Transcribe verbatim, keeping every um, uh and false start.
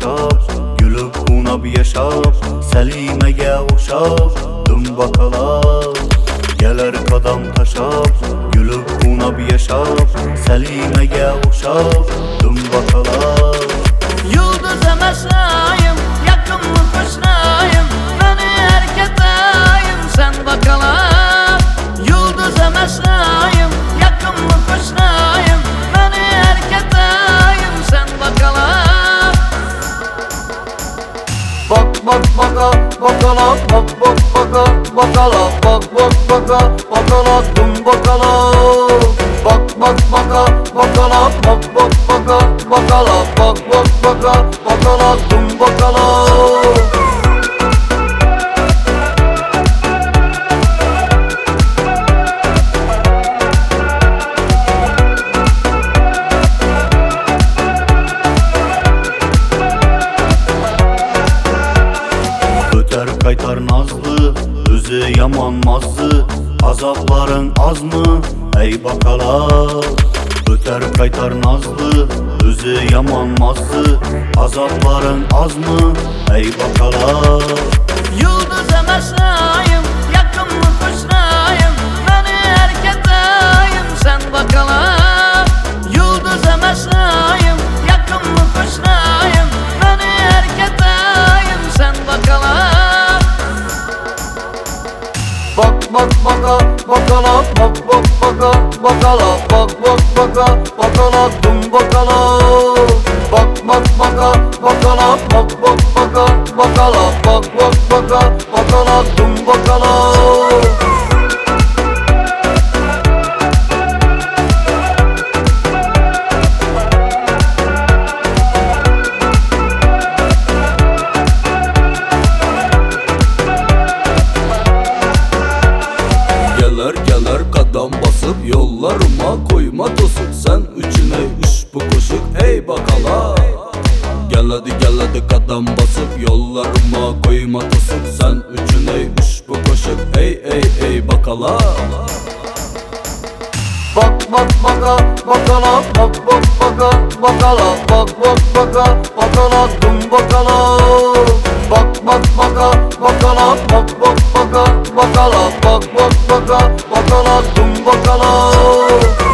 taşab, gülüb qunab yaşab, Səliməyə oxşab, dümbaqalab. Gələr qadam taşab, gülüb qunab yaşab, Səliməyə oxşab, dümbaqalab. Yıldız'a mesayım, yakın mı kışlayım, beni erketayım sen bakalım. Yıldız'a mesayım, yakın mı kışlayım, beni erketayım sen bakalım. Bak bak baka, bakala, bak bak baka, bakala, bak bak baka, bakala, dümbaqalab. Bak bak baka, bakala, bak bak baka, bakala, bak bak baka, bakala, dümbaqalab. Öter qaytar nazlı, özü yamanmazdı, azapların az mı ey bakala? Öter qaytar nazlı, özü yamanmazdı, azapların az mı ey bakala? Yıldız'a mesayım, yakın mı kışlayım, beni erketayım sen bakalım. Yıldız'a mesayım, yakın mı kışlayım, beni erketayım sen bakalım. Bak bak baka, bakala, bak bak baka, bakala, bak bak baka, bakala, dümbaqalab. Bak bak baka, bakala, bak bak baka, bakala, bak bak baka, bakala, dümbaqalab. Gelir gelir qadam basıp yollarıma koyma tosuq, sen üçün ey ushbu qo'shiq ey bakala. Geladi geladi qadam basıp yollarıma koyma tosuq, sen üçün ey ushbu qo'shiq ey ey ey bakala. Bak bak baka, bakala, bak bak baka, bakala, bak bak baka, bakala, dümbaqalab. Bak bak baka, bakala, bak bak baka, bakala, bak bak baka, bakala, dümbaqalab.